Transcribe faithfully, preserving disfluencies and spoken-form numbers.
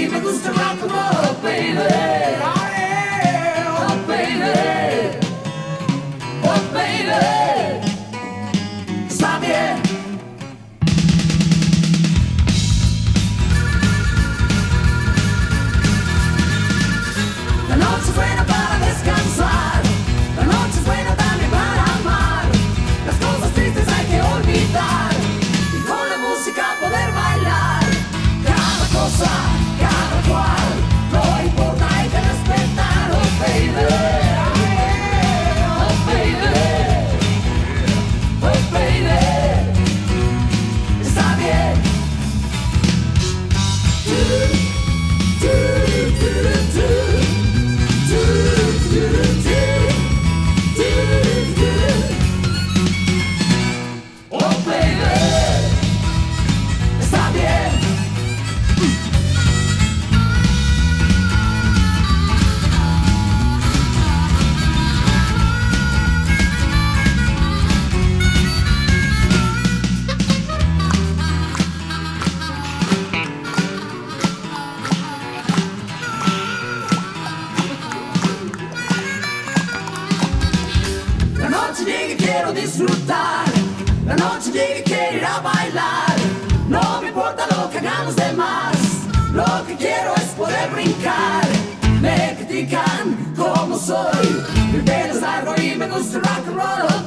y me gusta rock and roll, baby. Oh, baby. Oh, baby. Está bien. La noche es buena para descansar. La noche es buena también para amar. Las cosas tristes hay que olvidar y con la música poder bailar. Cada cosa, cada cual, no importa, hay que respetar. Oh baby, oh baby, oh baby, está bien. Do, do, do, do, do, do, do, do, do. Oh baby, está bien. La noche llega y quiero disfrutar. La noche llega y quiero ir a bailar. No me importa lo que hagamos de más. Lo que quiero es poder brincar. Me critican como soy. Mi pelo es largo y me gusta rock and roll.